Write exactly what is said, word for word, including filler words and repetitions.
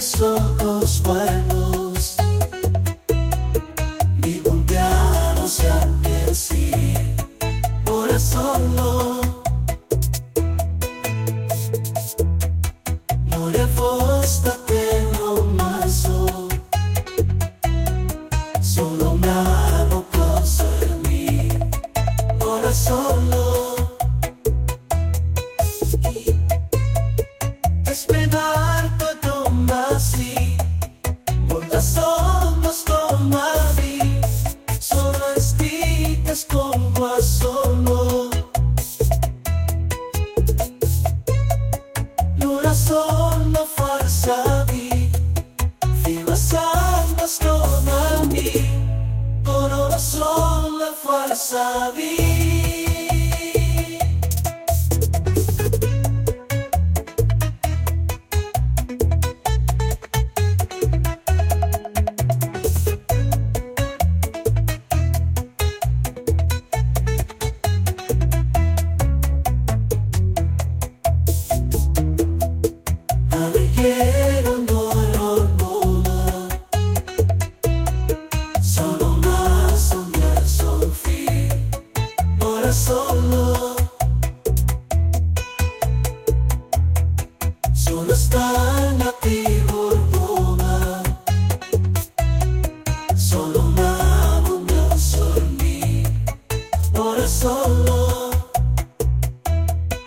tienes ojos buenos, mi punteado sea que sí, por eso no, no le fostate no más, solo me hago cosa de mí, por eso no. Esperar todo más y somos como a mí, solo esticas como a solo. Lura solo farsa vi, fibras almas como a mí, por solo farsa vi.